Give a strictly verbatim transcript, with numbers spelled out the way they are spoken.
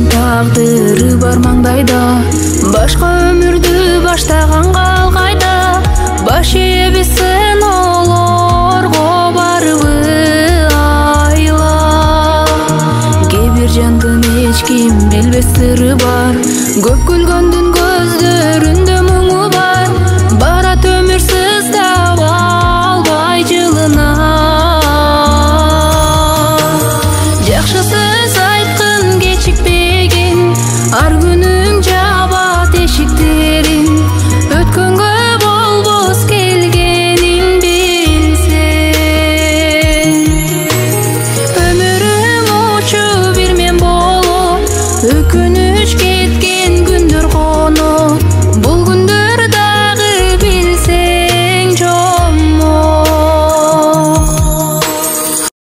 тагдыры бар маңдайда, башка өмүрдү баштаганга ал кайда. Баш ийебиз сен олорго барбы айла. Кээ бир жандын эч ким билбес сыры бар, көп күлгөндүн көзү